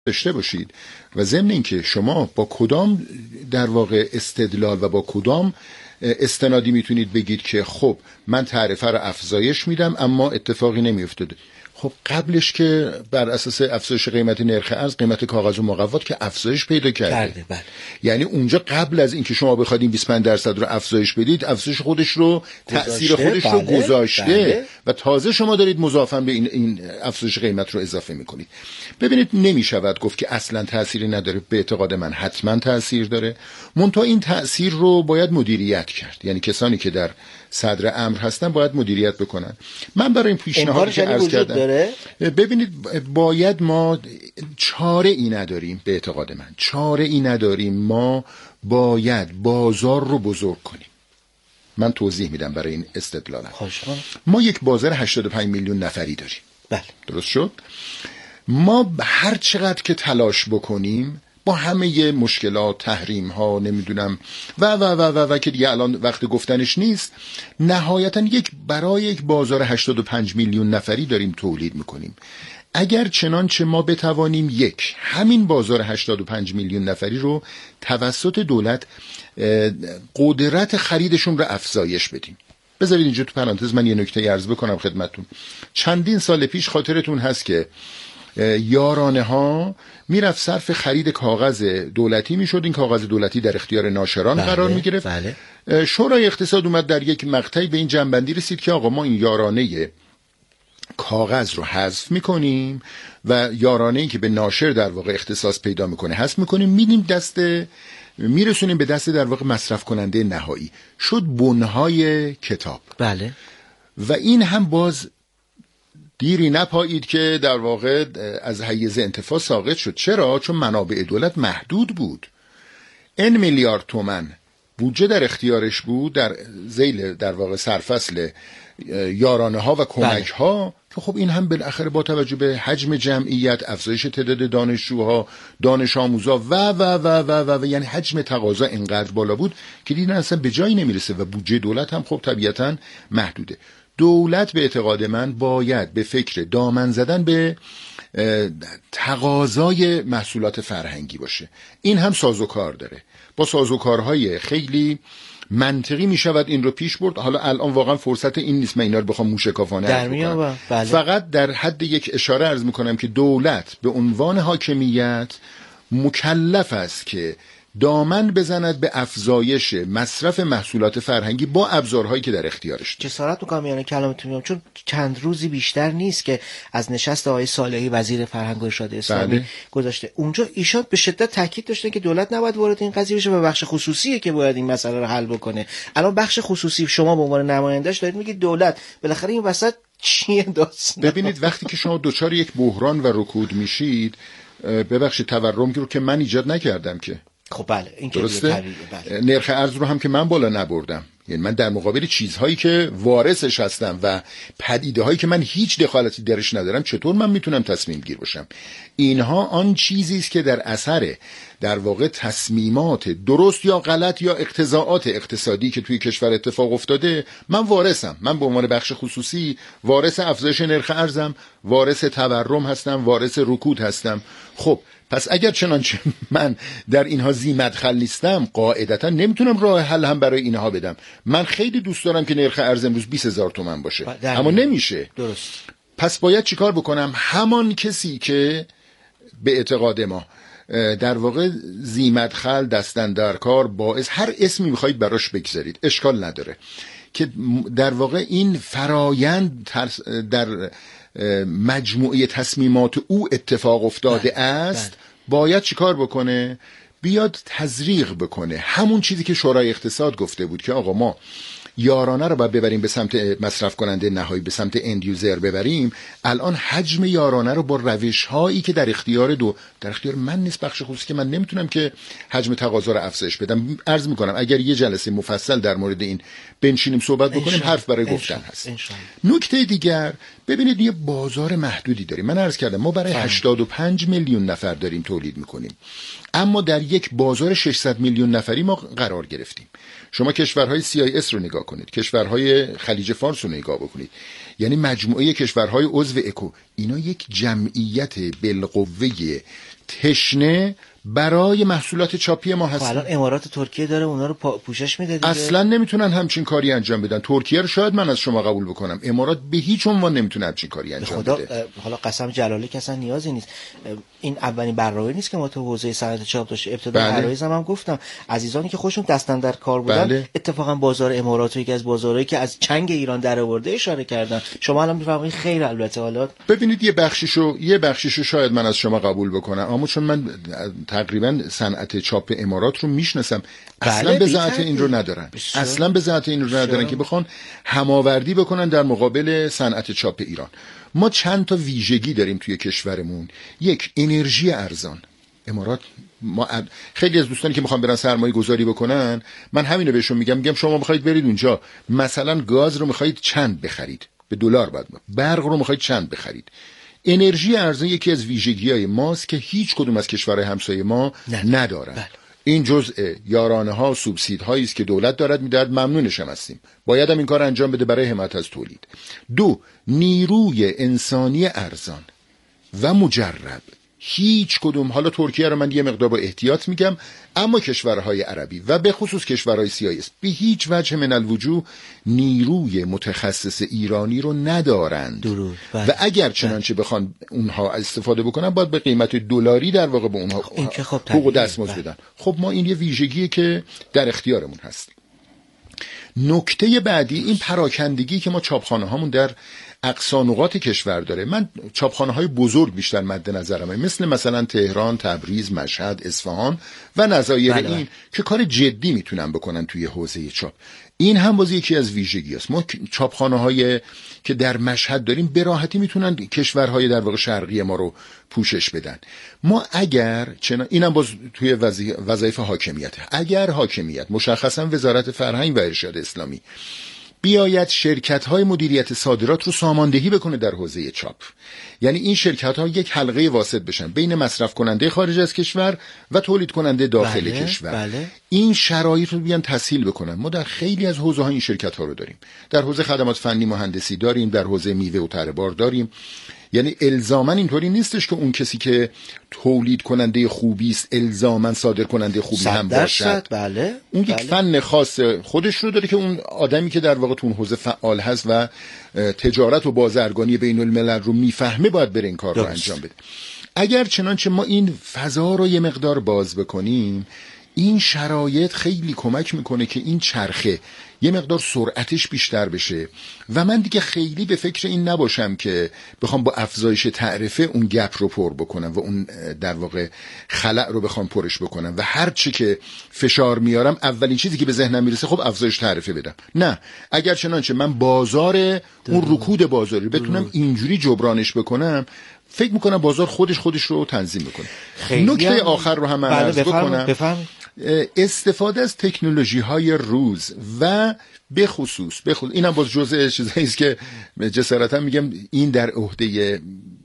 داشته باشید و ضمن اینکه شما با کدام در واقع استدلال و با کدام استنادی میتونید بگید که خب من تعرفه رو افزایش میدم اما اتفاقی نمیافتاده. خب قبلش که بر اساس افزایش قیمت نرخ ارز قیمت کاغذ و مقوات که افزایش پیدا کرده. بله. یعنی اونجا قبل از اینکه شما بخواید این 25% رو افزایش بدید افزایش خودش رو تأثیر خودش رو گذاشته و تازه شما دارید مضافاً به این افزایش قیمت رو اضافه میکنید. ببینید نمیشود گفت که اصلا تأثیری نداره. به اعتقاد من حتما تأثیر داره، منتها این تأثیر رو باید مدیریت کرد. یعنی کسانی که در صدر امر هستن باید مدیریت بکنن. من برای این پیشنهادی که عرض کردم ببینید باید ما چاره ای نداریم. به اعتقاد من چاره ای نداریم. ما باید بازار رو بزرگ کنیم. من توضیح میدم برای این استدلالم. ما یک بازار 85 میلیون نفری داریم. بله. درست شد؟ ما هر چقدر که تلاش بکنیم با همه مشکلات، تحریم ها، نمیدونم و که دیگه الان وقت گفتنش نیست، نهایتا برای یک بازار 85 میلیون نفری داریم تولید میکنیم. اگر چنانچه ما بتوانیم همین بازار 85 میلیون نفری رو توسط دولت قدرت خریدشون رو افزایش بدیم. بذارید اینجا تو پرانتز من یه نکته عرض بکنم خدمتتون. چندین سال پیش خاطرتون هست که یارانه ها میرفت صرف خرید کاغذ دولتی میشد. این کاغذ دولتی در اختیار ناشران قرار میگرفت. شورای اقتصاد اومد در یک مقطعی به این جنبندی رسید که آقا ما این یارانه کاغذ رو حذف میکنیم و یارانه‌ای که به ناشر در واقع اختصاص پیدا میکنه حذف میکنیم، میرسونیم به دست در واقع مصرف کننده نهایی. شد بنهای کتاب. بله. و این هم باز دیری نپایید که در واقع از حیز انتفاع ساقط شد. چرا؟ چون منابع دولت محدود بود. این میلیارد تومان بودجه در اختیارش بود در ذیل در واقع سرفصل یارانه ها و کمک ها که خب این هم بالاخره با توجه به حجم جمعیت، افزایش تعداد دانشجوها، دانش آموزا و یعنی حجم تقاضا اینقدر بالا بود که دیدن اصلا به جایی نمیرسه و بودجه دولت هم خب طبیعتاً محدوده. دولت به اعتقاد من باید به فکر دامن زدن به تقاضای محصولات فرهنگی باشه. این هم سازوکار داره. با سازوکارهای خیلی منطقی می شود این رو پیش برد. حالا الان واقعا فرصت این نیست من اینا رو بخوام موشکافانه عرض بکنم. فقط در حد یک اشاره عرض میکنم که دولت به عنوان حاکمیت مکلف است که دامن بزند به افزایش مصرف محصولات فرهنگی با ابزارهایی که در اختیارش داره. جسارت میکنم یعنی کلامتون میام، چون چند روزی بیشتر نیست که از نشست آقای صالحی وزیر فرهنگ و ارشاد اسلامی گذاشته. اونجا ایشان به شدت تاکید داشتن که دولت نباید وارد این قضیه بشه و بخش خصوصیه که باید این مسئله رو حل بکنه. الان بخش خصوصی شما به عنوان نماینده‌اش دارید میگید دولت، بالاخره این وسط چیه داستان؟ ببینید وقتی که شما دچار یک بحران و رکود میشید، ببخشید تورم رو که من ایجاد نکردم که. خب بله این که درسته. نرخ ارز رو هم که من بالا نبردم. یعنی من در مقابل چیزهایی که وارثش هستم و پدیده هایی که من هیچ دخالتی درش ندارم چطور من میتونم تصمیم گیر باشم؟ اینها آن چیزی است که در اثر در واقع تصمیمات درست یا غلط یا اقتضاعات اقتصادی که توی کشور اتفاق افتاده من وارثم. من به عنوان بخش خصوصی وارث افزایش نرخ ارزم، وارث تورم هستم، وارث رکود هستم. خب پس اگر چنانچه من در اینها ذی مدخل نیستم قاعدتا نمیتونم راه حل هم برای اینها بدم. من خیلی دوست دارم که نرخ ارز امروز 20,000 تومان باشه اما نمیشه. درست. پس باید چیکار بکنم؟ همان کسی که به اعتقاد ما در واقع ذی مدخل، دستاندرکار، باعث، هر اسمی میخواید براش بگذارید اشکال نداره، که در واقع این فرایند در مجموعه تصمیمات او اتفاق افتاده است. باید چیکار بکنه؟ بیاد تزریق بکنه همون چیزی که شورای اقتصاد گفته بود که آقا ما یارانه رو باید ببریم به سمت مصرف کننده نهایی، به سمت اند یوزر ببریم. الان حجم یارانه رو با روش هایی که در اختیار من نیست، بخش خصوصی، که من نمیتونم که حجم تقاضا رو افزایش بدم. عرض میکنم اگر یه جلسه مفصل در مورد این بنشینیم صحبت بکنیم حرف برای گفتن هست. نکته دیگر، ببینید یه بازار محدودی داریم. من عرض کردم ما برای 85 میلیون نفر داریم تولید میکنیم، اما در یک بازار 600 میلیون نفری ما قرار گرفتیم. شما کشورهای CIS رو نگاه کنید، کشورهای خلیج فارس رو نگاه بکنید، یعنی مجموعه کشورهای عضو اکو، اینا یک جمعیت بالقوه تشنه برای محصولات چاپی ما هستن. الان امارات ترکیه داره اونا رو پوشش میده دیگه. اصلا نمیتونن همچین کاری انجام بدن. ترکیه رو شاید من از شما قبول بکنم، امارات به هیچ عنوان نمیتونه همچین کاری انجام بده. حالا قسم جلاله که اصلا نیازی نیست. این اولین برنامه نیست که ما تو حوزه صنعت چاپ داشتیم. ابتدا عرایض هم گفتم عزیزانی که خودشون دستن در کار بودن اتفاقا بازار امارات یکی از بازارهایی که از چنگ ایران درآورده اشاره کردن. شما الان میفهمید خیر. البته حالا ببینید یه بخشیشو شاید من از شما قبول بکنم، اما چون من تقریبا صنعت چاپ امارات رو میشناسم، اصلا به ذات این رو ندارن که بخوان هماوردی بکنن در مقابل صنعت چاپ ایران. ما چند تا ویژگی داریم توی کشورمون. یک، انرژی ارزان. امارات، ما خیلی از دوستانی که میخوان برن سرمایه گذاری بکنن، من همینو بهشون میگم شما میخواید برید اونجا مثلا گاز رو میخواید چند بخرید، به دلار بعد برق رو میخواید چند بخرید. انرژی ارزان یکی از ویژگی‌های ماست که هیچ کدوم از کشورهای همسایه ما ندارن. این جزء یارانه ها و سوبسید هایی است که دولت دارد میدهد، ممنونش هم هستیم. باید هم این کار انجام بده برای حمایت از تولید. دو، نیروی انسانی ارزان و مجرب. هیچ کدوم، حالا ترکیه رو من یه مقدار با احتیاط میگم، اما کشورهای عربی و به خصوص کشورهای CIS به هیچ وجه من الوجوه نیروی متخصص ایرانی رو ندارند. و اگر چنانچه بخوان اونها استفاده بکنن باید به قیمت دلاری در واقع به اونها حقوق و دستمزد بدن. خب ما این یه ویژگیه که در اختیارمون هست. نکته بعدی این پراکندگی که ما چاپخانه هامون در اقصا نقاط کشور داره. من چاپخانه های بزرگ بیشتر مد نظرمه، مثلا تهران، تبریز، مشهد، اصفهان و نظایر این که کار جدی میتونن بکنن توی حوزه چاپ. این هم باز یکی از ویژگی است. ما چاپخانه های که در مشهد داریم به راحتی میتونن کشورهای در واقع شرقی ما رو پوشش بدن. ما اگر اینم باز توی وظایف حاکمیت، اگر حاکمیت مشخصا وزارت فرهنگ و ارشاد اسلامی بیاید شرکت‌های مدیریت صادرات رو ساماندهی بکنه در حوزه چاپ، یعنی این شرکت‌ها یک حلقه واسط بشن بین مصرف کننده خارج از کشور و تولید کننده داخل کشور. این شرایط رو بیان تسهیل بکنن. ما در خیلی از حوزه‌ها این شرکت‌ها رو داریم. در حوزه خدمات فنی مهندسی داریم، در حوزه میوه و تره بار داریم. یعنی الزاماً اینطوری نیستش که اون کسی که تولید کننده خوبی است الزاماً صادر کننده خوبی هم باشد. اون یک فن خاص خودش رو داره که اون آدمی که در واقع تو اون حوزه فعال هست و تجارت و بازرگانی بین الملل رو میفهمه باید بره این کار رو انجام بده. اگر چنانچه ما این فضا رو یه مقدار باز بکنیم، این شرایط خیلی کمک میکنه که این چرخه یه مقدار سرعتش بیشتر بشه و من دیگه خیلی به فکر این نباشم که بخوام با افزایش تعرفه اون گپ رو پر بکنم و اون در واقع خلأ رو بخوام پرش بکنم و هر چی که فشار میارم اولین چیزی که به ذهنم میرسه خب افزایش تعرفه بدم. نه، اگر چنانچه من بازار اون رکود بازاری بتونم اینجوری جبرانش بکنم، فکر میکنم بازار خودش رو تنظیم میکنه. نکته آخر رو هم عرض بکنم. استفاده از تکنولوژی‌های روز و به خصوص اینم باز جزء چیزایی است که جسارتا میگم این در عهده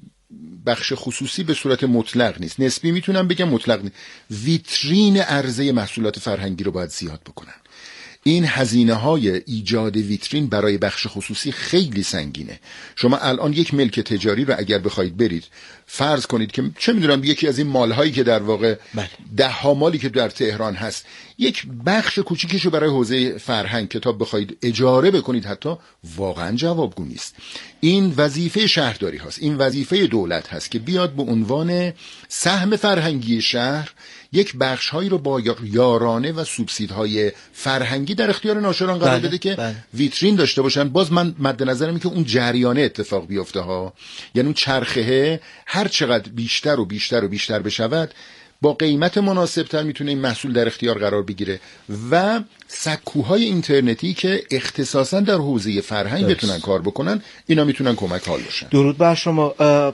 بخش خصوصی به صورت مطلق نیست، نسبی میتونم بگم مطلق نیست. ویترین عرضه محصولات فرهنگی رو باید زیاد بکنن. این هزینه‌های ایجاد ویترین برای بخش خصوصی خیلی سنگینه. شما الان یک ملک تجاری رو اگر بخواید برید فرض کنید که چه میدونم یکی از این مال‌هایی که در واقع ده ها مالی که در تهران هست، یک بخش کوچیکشو برای حوزه فرهنگ کتاب بخواید اجاره بکنید، حتی واقعا جوابگو نیست. این وظیفه شهرداری هست، این وظیفه دولت هست که بیاد به عنوان سهم فرهنگی شهر یک بخش‌هایی رو با یارانه و سوبسیدهای فرهنگی در اختیار ناشران قرار بده که ویترین داشته باشن. باز من مد نظرم که اون جریانه اتفاق بیفته ها، یعنی اون چرخه هر چقدر بیشتر و بیشتر و بیشتر بشود با قیمت مناسبتر میتونه این محصول در اختیار قرار بگیره و سکوهای اینترنتی که اختصاصا در حوزه فرهنگ بتونن کار بکنن، اینا میتونن کمک حال باشن. درود بر شما.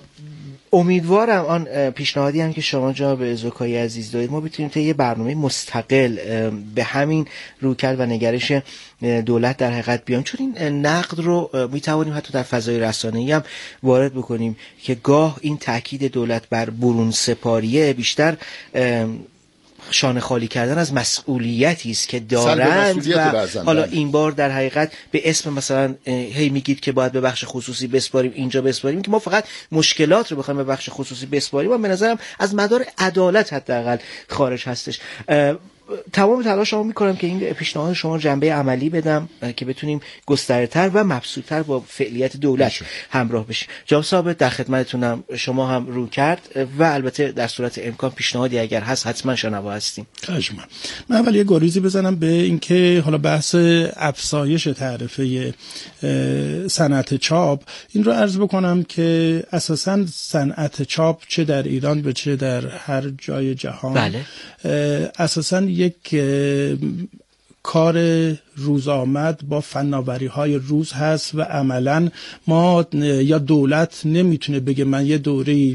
امیدوارم آن پیشنهادی هم که شما جناب زکایی عزیز دارید ما بتونیم تا یه برنامه مستقل به همین رویکرد و نگرش دولت در حقیقت بیام، چون این نقد رو میتوانیم حتی در فضای رسانه‌ای هم وارد بکنیم که گاه این تاکید دولت بر برون سپاریه بیشتر شانه خالی کردن از مسئولیتی است که دارند و حالا این بار در حقیقت به اسم مثلا هی میگید که باید به بخش خصوصی بسپاریم، اینجا بسپاریم، که ما فقط مشکلات رو بخوایم به بخش خصوصی بسپاریم و به نظرم از مدار عدالت حداقل خارج هستش. تمام تلاشمو میکنم که این پیشنهاد شما جنبه عملی بدم که بتونیم گسترتر و مبسوطتر با فعالیت دولت همراه بشیم. جناب ثابت در خدمتتونم، شما هم رو کرد و البته در صورت امکان پیشنهادی اگر هست حتما شنوا هستیم. من اول یه گریزی بزنم به اینکه حالا بحث افزایش تعرفه صنعت چاپ، این رو عرض بکنم که اساساً صنعت چاپ چه در ایران و چه در هر جای جهان اساساً یک کار روز آمد با فناوری های روز هست و عملاً ما یا دولت نمیتونه بگه من یه دوره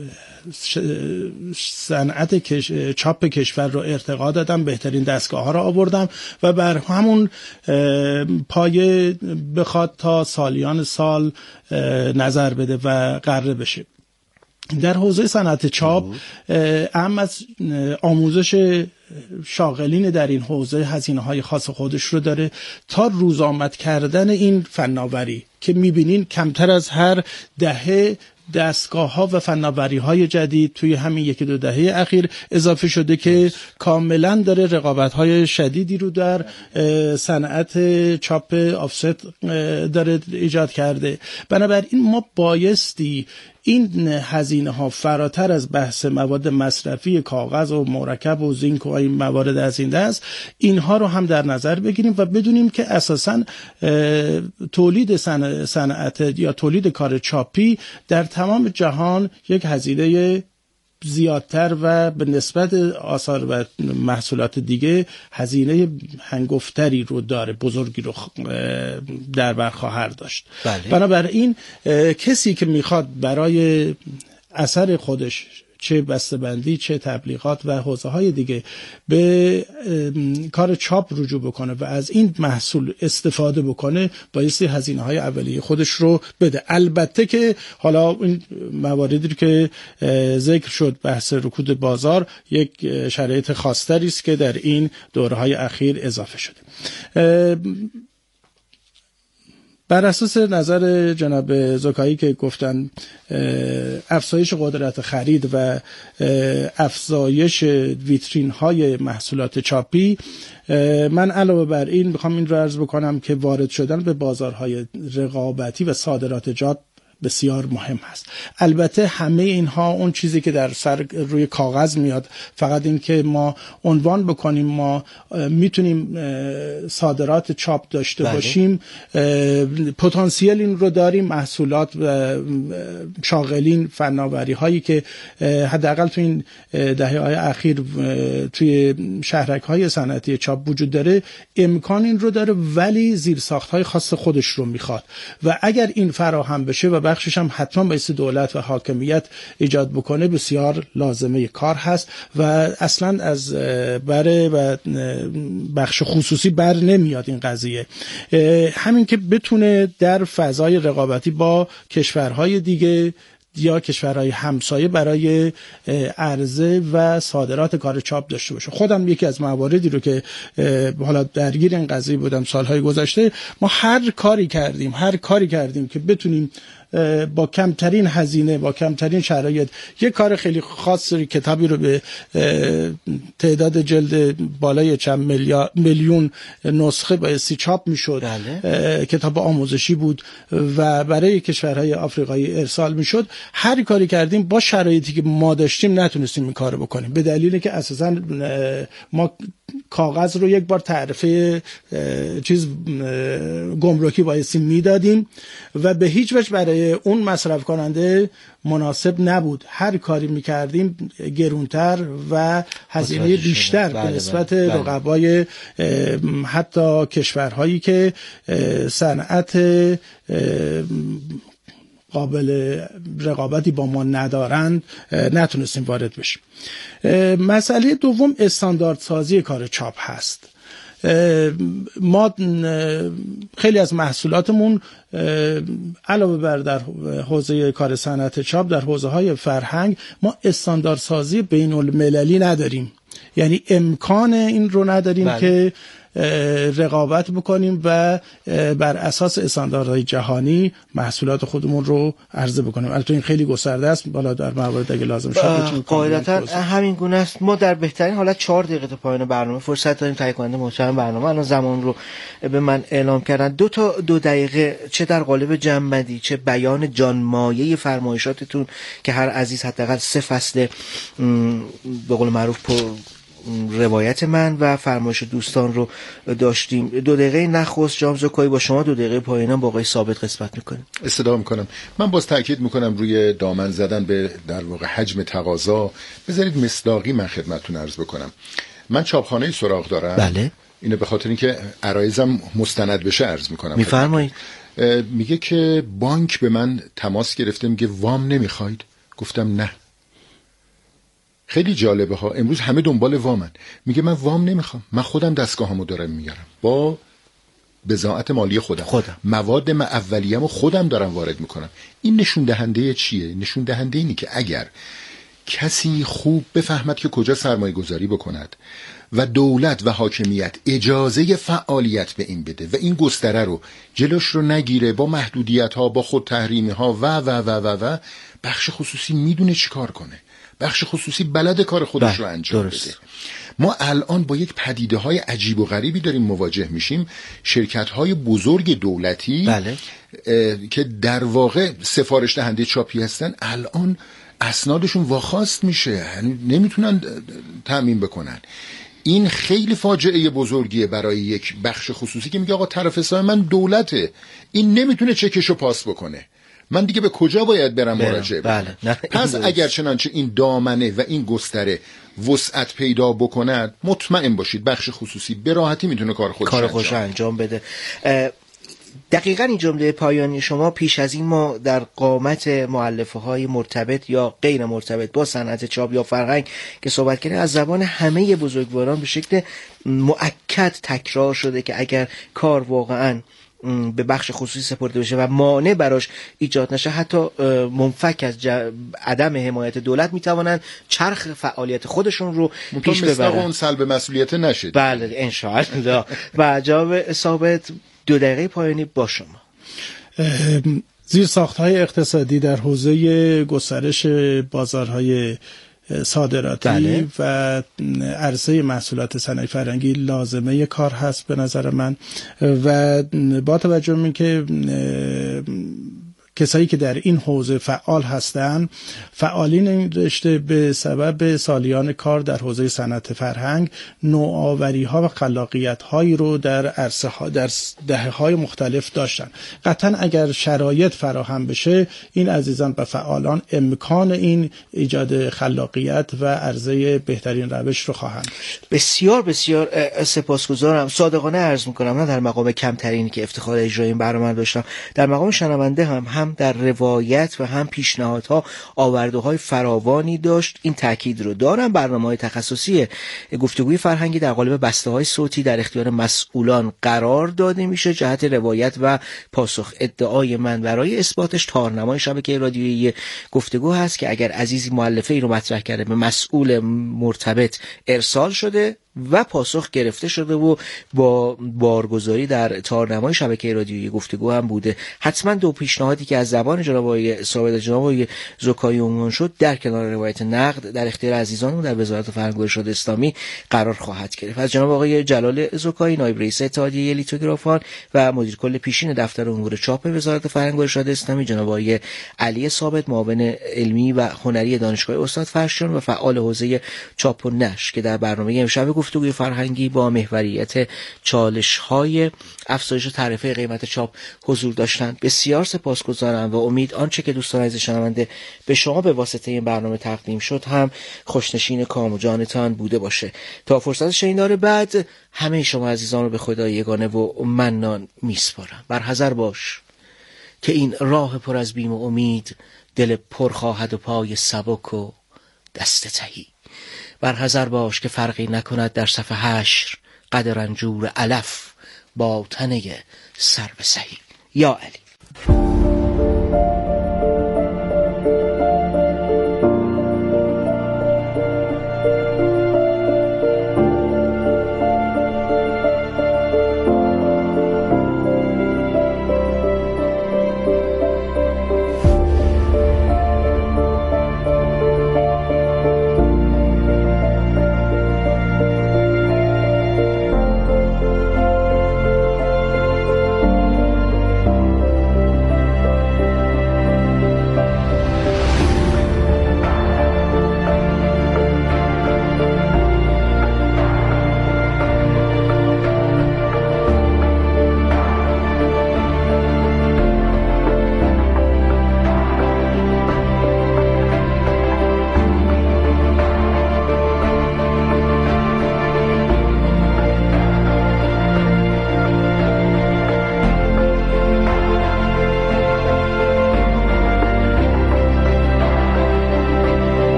صنعت چاپ کشور رو ارتقا دادم، بهترین دستگاه ها رو آوردم و بر همون پایه بخواد تا سالیان سال نظر بده و قره بشه. در حوزه صنعت چاپ اهم از آموزش شاغلین در این حوزه هزینه‌های خاص خودش رو داره تا روزآمد کردن این فناوری که می‌بینین کمتر از هر دهه دستگاه‌ها و فناوری‌های جدید توی همین 1-2 دهه اخیر اضافه شده که کاملا داره رقابت‌های شدیدی رو در صنعت چاپ آفست داره ایجاد کرده. بنابراین ما بایستی این هزینه ها فراتر از بحث مواد مصرفی کاغذ و مرکب و زینک و این موارد از این دست، اینها رو هم در نظر بگیریم و بدونیم که اساساً تولید صنعت یا تولید کار چاپی در تمام جهان یک هزینه زیادتر و به نسبت آثار و محصولات دیگه هزینه هنگفتری رو داره، بزرگی رو در بر خواهد داشت. بنابراین کسی که میخواد برای اثر خودش چه بسته‌بندی چه تبلیغات و حوزه‌های دیگه به کار چاپ رجوع بکنه و از این محصول استفاده بکنه، بایستی هزینه‌های اولیه خودش رو بده. البته که حالا این مواردی که ذکر شد، بحث رکود بازار یک شرایط خاص‌تری است که در این دوره‌های اخیر اضافه شده. بر اساس نظر جناب زکایی که گفتن افزایش قدرت خرید و افزایش ویترین های محصولات چاپی، من علاوه بر این میخوام این رو عرض بکنم که وارد شدن به بازارهای رقابتی و صادرات جات بسیار مهم هست. البته همه اینها اون چیزی که در سر روی کاغذ میاد، فقط این که ما عنوان بکنیم ما میتونیم صادرات چاپ داشته باشیم، پتانسیل این رو داریم. محصولات و شاغلین، فناوری هایی که حداقل تو این دهه‌های اخیر توی شهرک های صنعتی چاپ وجود داره، امکان این رو داره، ولی زیرساخت های خاص خودش رو میخواد و اگر این فراهم بشه و بخشش هم حتما باید دولت و حاکمیت ایجاد بکنه، بسیار لازمه کار هست و اصلا از بره و بخش خصوصی بر نمیاد این قضیه. همین که بتونه در فضای رقابتی با کشورهای دیگه یا کشورهای همسایه برای عرضه و صادرات کار چاپ داشته باشه. خودم یکی از مواردی رو که حالا درگیر این قضیه بودم سالهای گذشته، ما هر کاری کردیم که بتونیم با کمترین هزینه، با کمترین شرایط یک کار خیلی خاص، کتابی رو به تعداد جلد بالای چند میلیون نسخه بایستی چاپ میشد. کتاب آموزشی بود و برای کشورهای آفریقایی ارسال میشد. هر کاری کردیم با شرایطی که ما داشتیم نتونستیم این کارو بکنیم، به دلیلی که اساساً ما کاغذ رو یک بار تعرفه گمرکی بایستی میدادیم و به هیچ وجه برای اون مصرف کننده مناسب نبود. هر کاری میکردیم گرونتر و هزینه بیشتر به نسبت رقبای حتی کشورهایی که صنعت قابل رقابتی با ما ندارند نتونستیم وارد بشیم. مسئله دوم استانداردسازی کار چاپ هست. ما خیلی از محصولاتمون علاوه بر در حوزه کار صنعت چاپ، در حوزه های فرهنگ ما استانداردسازی بین المللی نداریم. یعنی امکان این رو نداریم که رقابت بکنیم و بر اساس استانداردهای جهانی محصولات خودمون رو عرضه بکنیم. البته این خیلی گسترده است، بالا در موارد اگه لازم شد قاعدتا همین گونه است. ما در بهترین حالت 4 دقیقه تا پایان برنامه فرصت داریم. تهیه کننده محترم برنامه الان زمان رو به من اعلام کردن. 2 دقیقه چه در قالب جمع‌بندی چه بیان جانمایه فرمایشاتتون که هر عزیز حداقل 3 فصل به قول معروف روایت من و فرمایش دوستان رو داشتیم. 2 دقیقه نخست جناب زکایی با شما، 2 دقیقه پایانم با آقای ثابت قسمت میکنیم. استفاده میکنم. من باز تاکید میکنم روی دامن زدن به در واقع حجم تقاضا. بذارید مصداقی من خدمتتون عرض بکنم. من چاپخانه سراغ دارم. بله. اینو به خاطر اینکه عرایزم مستند بشه عرض میکنم. میفرمایید. میگه که بانک به من تماس گرفته، میگه وام نمیخواید؟ گفتم نه. خیلی جالبه ها، امروز همه دنبال وامن. میگه من وام نمیخوام، من خودم دستگاهامو دارم میارم با بضاعت مالی خودم. مواد من اولیه‌مو خودم دارم وارد میکنم. این نشون دهنده چیه؟ نشون دهنده اینه که اگر کسی خوب بفهمد که کجا سرمایه گذاری بکند و دولت و حاکمیت اجازه فعالیت به این بده و این گستره رو جلوش رو نگیره با محدودیت ها، با خود تحریمی ها و بخش خصوصی میدونه چی کار کنه. بخش خصوصی بلد کار خودش رو انجام بده. ما الان با یک پدیده های عجیب و غریبی داریم مواجه میشیم. شرکت های بزرگ دولتی که در واقع سفارش دهنده چاپی هستن الان اسنادشون واخواست میشه، نمیتونن تامین بکنن. این خیلی فاجعه بزرگیه برای یک بخش خصوصی که میگه آقا طرف حساب من دولته، این نمیتونه چکشو پاس بکنه، من دیگه به کجا باید برم مراجعه بکنم؟ پس اگر چنانچه این دامنه و این گستره وسعت پیدا بکند، مطمئن باشید بخش خصوصی به راحتی میتونه کار خودش انجام بده. دقیقاً این جمله پایانی شما پیش از این ما در قامت مؤلفه‌های مرتبط یا غیر مرتبط با صنعت چاپ یا فرهنگ که صحبت کردیم از زبان همه بزرگواران به شکل مؤکد تکرار شده که اگر کار واقعاً به بخش خصوصی سپرده بشه و مانع براش ایجاد نشه، حتی منفک از عدم حمایت دولت میتوانند چرخ فعالیت خودشون رو پیش ببرن. اون سلب مسئولیت نشه. بله انشاءالله. و جناب ثابت 2 دقیقه پایانی با شما. زیرساخت‌های اقتصادی در حوزه گسترش بازارهای صادراتی و عرصه محصولات صنایع فرهنگی لازمه کار هست به نظر من، و با توجه به اینکه کسایی که در این حوزه فعال هستند، فعالین این رشته به سبب سالیان کار در حوزه صنعت فرهنگ نوآوری‌ها و خلاقیت‌هایی رو در عرصه‌ها در دهه‌های مختلف داشتن. قطعاً اگر شرایط فراهم بشه این عزیزان و فعالان امکان این ایجاد خلاقیت و عرضه بهترین روش رو خواهند داشت. بسیار بسیار سپاسگزارم. صادقانه عرض می‌کنم نه در مقام کمترینی که افتخار اجرای این برنامه داشتم، در مقام شنونده هم در روایت و هم پیشنهادها آورده‌های فراوانی داشت. این تاکید رو دارم برنامه‌های تخصصی گفتگوی فرهنگی در قالب بسته‌های صوتی در اختیار مسئولان قرار داده میشه جهت روایت و پاسخ. ادعای من برای اثباتش تارنمای شبکه رادیویی گفتگو هست که اگر عزیزی مؤلفه‌ای رو مطرح کرده به مسئول مرتبط ارسال شده و پاسخ گرفته شده و با بارگذاری در تارنمای شبکه رادیویی گفتگو هم بوده. حتما 2 پیشنهادی که از زبان جناب آقای ثابت و جناب آقای زکایی عنوان شد در کنار روایت نقد در اختیار عزیزانمون در وزارت فرهنگ و ارشاد اسلامی قرار خواهد گرفت. از جناب آقای جلال زکایی نایب رئیس اتحادیه لیتوگرافان و مدیر کل پیشین دفتر امور چاپ وزارت فرهنگ و ارشاد اسلامی، جناب آقای علی ثابت معاون علمی و هنری دانشگاه استاد فرشچیان و فعال حوزه چاپ و نشر که در برنامه امشب گفتگوی فرهنگی با محوریت چالش‌های افزایش تعرفه قیمت چاپ حضور داشتند. بسیار سپاسگزارم و امید آنچه که دوستان عزیز شنونده به شما به واسطه این برنامه تقدیم شد هم خوشنشین کام و جانتان بوده باشه. تا فرصت شنیدار بعد همه شما عزیزان رو به خدای یگانه و منان میسپارم. برحذر باش که این راه پر از بیم و امید دل پر خواهد و پای سبک و دست تهی. برحذر باش که فرقی نکند در صف حشر قد رنجور علف با تنه سر به سهی. یا علی.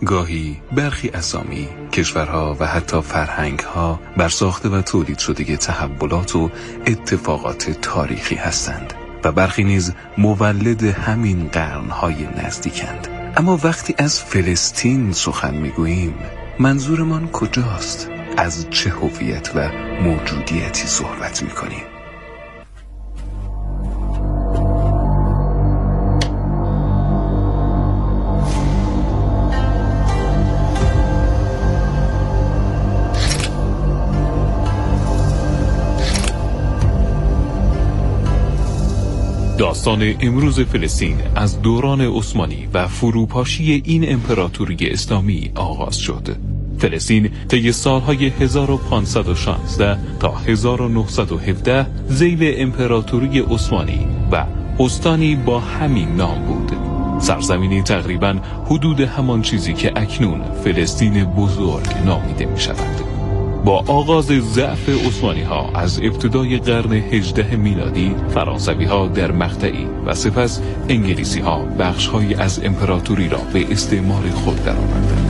گاهی برخی اسامی، کشورها و حتی فرهنگها برساخته و تولید شده تحولات و اتفاقات تاریخی هستند و برخی نیز مولد همین قرنهای نزدیکند. اما وقتی از فلسطین سخن میگوییم، منظورمان کجاست؟ از چه هویت و موجودیتی صحبت میکنیم؟ داستان امروز فلسطین از دوران عثمانی و فروپاشی این امپراتوری اسلامی آغاز شد. فلسطین طی سالهای 1516 تا 1917 ذیل امپراتوری عثمانی و استانی با همین نام بود. سرزمینی تقریباً حدود همان چیزی که اکنون فلسطین بزرگ نامیده می شود. با آغاز ضعف عثمانی ها از ابتدای قرن 18 میلادی، فرانسوی ها در مقطعی و سپس انگلیسی ها بخش های از امپراتوری را به استعمار خود درآوردند.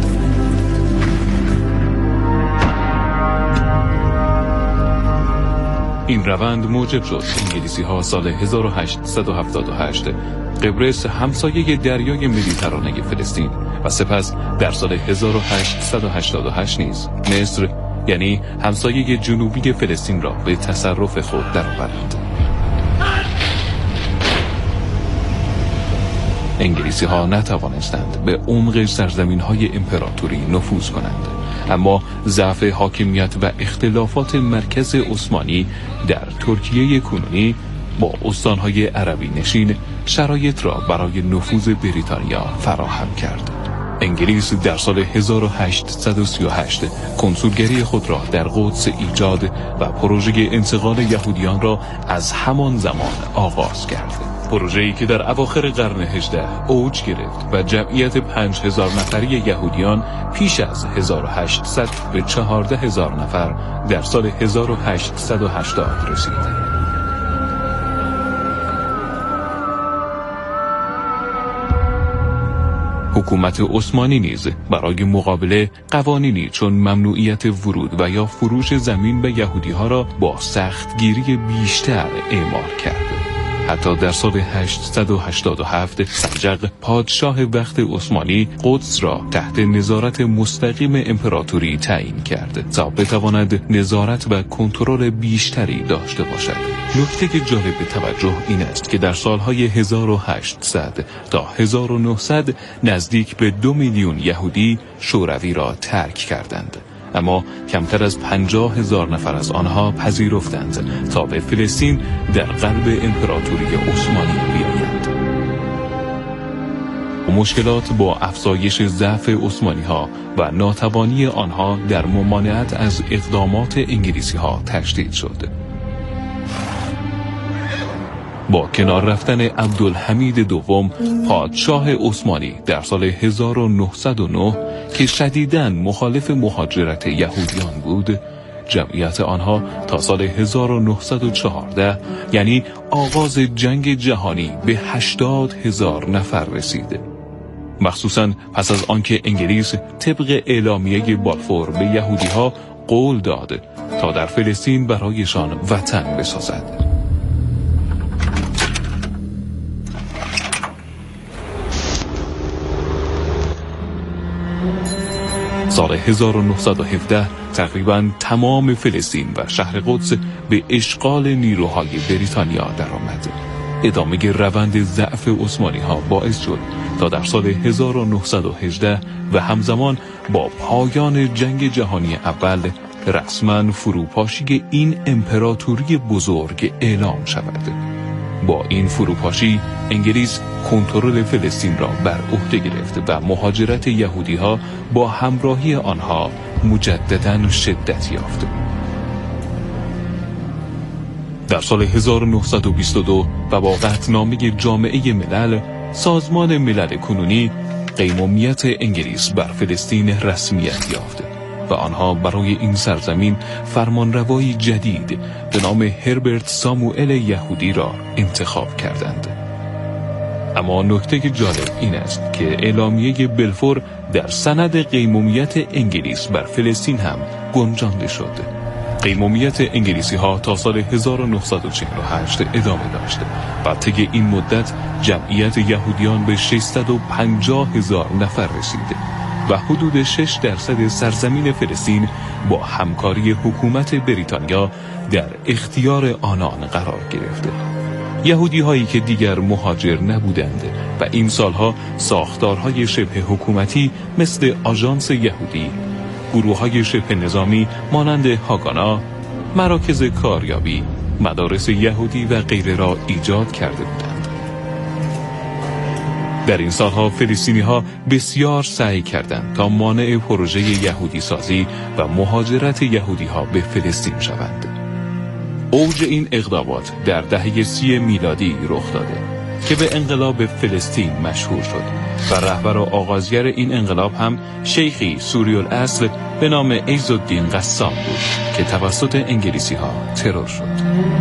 این روند موجب شد انگلیسی ها سال 1878 قبرس، همسایه دریای مدیترانه فلسطین، و سپس در سال 1888 نیز مصر، یعنی همسایه جنوبی فلسطین، را به تصرف خود درآورند. انگلیسی ها نتوانستند به عمق سرزمین های امپراتوری نفوذ کنند، اما ضعف حاکمیت و اختلافات مرکز عثمانی در ترکیه کنونی با استانهای عربی نشین شرایط را برای نفوذ بریتانیا فراهم کرد. انگلیس در سال 1838 کنسولگری خود را در قدس ایجاد و پروژه انتقال یهودیان را از همان زمان آغاز کرد. پروژه‌ای که در اواخر قرن 18 اوج گرفت و جمعیت 5000 نفری یهودیان پیش از 1800 به 14000 نفر در سال 1880 رسید. حکومت عثمانی نیز برای مقابله قوانینی چون ممنوعیت ورود و یا فروش زمین به یهودی‌ها را با سختگیری بیشتر اعمال کرد. حتی در سال 887 سلجق، پادشاه وقت عثمانی، قدس را تحت نظارت مستقیم امپراتوری تعیین کرد تا بتواند نظارت و کنترل بیشتری داشته باشد. نکته جالب توجه این است که در سالهای 1800 تا 1900 نزدیک به 2 میلیون یهودی شوروی را ترک کردند، اما کمتر از 50,000 نفر از آنها پذیرفتند تا به فلسطین در قلب امپراتوری عثمانی بیایند. مشکلات با افزایش ضعف عثمانی ها و ناتوانی آنها در ممانعت از اقدامات انگلیسی ها تشدید شد. با کنار رفتن عبدالحمید دوم، پادشاه عثمانی، در سال 1909 که شدیداً مخالف مهاجرت یهودیان بود، جمعیت آنها تا سال 1914 یعنی آغاز جنگ جهانی به 80,000 نفر رسید. مخصوصاً پس از آنکه انگلیس طبق اعلامیه بالفور به یهودی‌ها قول داد تا در فلسطین برایشان وطن بسازد. سال 1917 تقریباً تمام فلسطین و شهر قدس به اشغال نیروهای بریتانیا درآمد. ادامه روند ضعف عثمانی ها باعث شد تا در سال 1918 و همزمان با پایان جنگ جهانی اول رسما فروپاشی این امپراتوری بزرگ اعلام شود. با این فروپاشی انگلیس کنترل فلسطین را بر عهده گرفت و مهاجرت یهودی ها با همراهی آنها مجدداً شدت یافت. در سال 1922 و با قطعنامه جامعه ملل، سازمان ملل کنونی قیمومیت انگلیس بر فلسطین رسمیت یافت و آنها برای این سرزمین فرمانروایی جدید به نام هربرت ساموئل یهودی را انتخاب کردند. اما نکته جالب این است که اعلامیه بلفور در سند قیمومیت انگلیس بر فلسطین هم گنجانده شد. قیمومیت انگلیسی ها تا سال 1948 ادامه داشت و طی این مدت جمعیت یهودیان به 650,000 نفر رسید و حدود 6% سرزمین فلسطین با همکاری حکومت بریتانیا در اختیار آنان قرار گرفت. یهودی هایی که دیگر مهاجر نبودند و این سالها ساختارهای شبه حکومتی مثل آژانس یهودی، گروه‌های شبه نظامی مانند هاگانا، مراکز کاریابی، مدارس یهودی و غیره را ایجاد کرده بودند. در این سالها فلسطینی‌ها بسیار سعی کردند تا مانع پروژه یهودی سازی و مهاجرت یهودی‌ها به فلسطین شوند. اوج این اقدامات در دهه 30 میلادی رخ داده که به انقلاب فلسطین مشهور شد و رهبر و آغازگر این انقلاب هم شیخی سوری الاصل به نام عزالدین قسام بود که توسط انگلیسی ها ترور شد.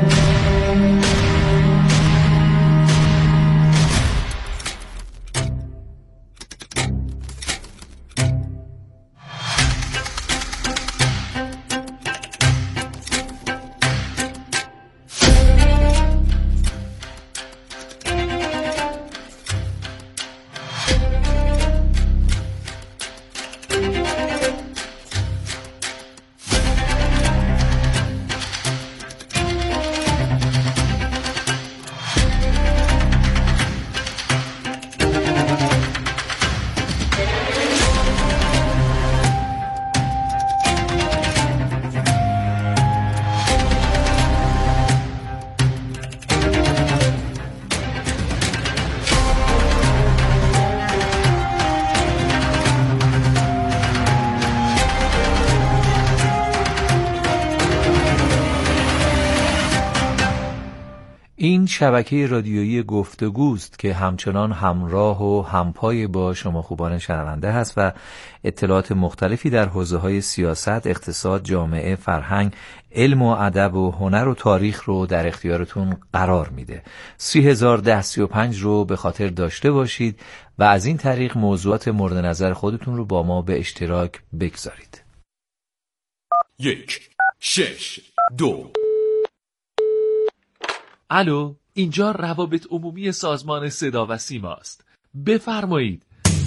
این شبکه رادیویی گفتگوست که همچنان همراه و همپای با شما خوبان شنونده هست و اطلاعات مختلفی در حوزه‌های سیاست، اقتصاد، جامعه، فرهنگ، علم و ادب و هنر و تاریخ رو در اختیارتون قرار میده. 301035 رو به خاطر داشته باشید و از این طریق موضوعات مورد نظر خودتون رو با ما به اشتراک بگذارید. 1 6 2 الو، اینجا روابط عمومی سازمان صدا و سیما است. بفرمایید.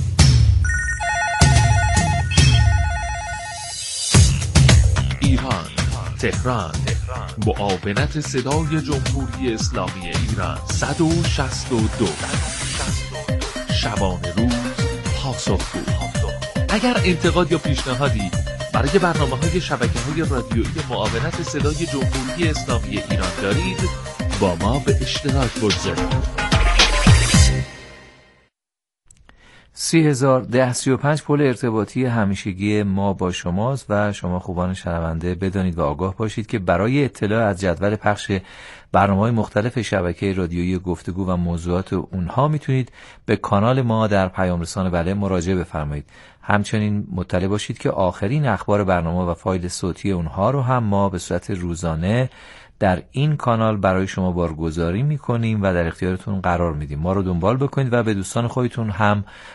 ایران، تهران، معاونت صدای جمهوری اسلامی ایران 162 شبانه روز پاسخگو. اگر انتقاد یا پیشنهادی برای برنامه‌های شبکه‌های رادیویی معاونت صدای جمهوری اسلامی ایران دارید، با ما به اشتراک بگذارید. 301035 پل ارتباطی همیشگی ما با شماست و شما خوبان شنونده بدانید و آگاه باشید که برای اطلاع از جدول پخش برنامه‌های مختلف شبکه رادیویی گفتگو و موضوعات اونها میتونید به کانال ما در پیام رسان بله مراجعه بفرمایید. همچنین مطلع باشید که آخرین اخبار برنامه و فایل صوتی اونها رو هم ما به صورت روزانه در این کانال برای شما بارگذاری میکنیم و در اختیارتون قرار میدیم. ما رو دنبال بکنید و به دوستان خودتون هم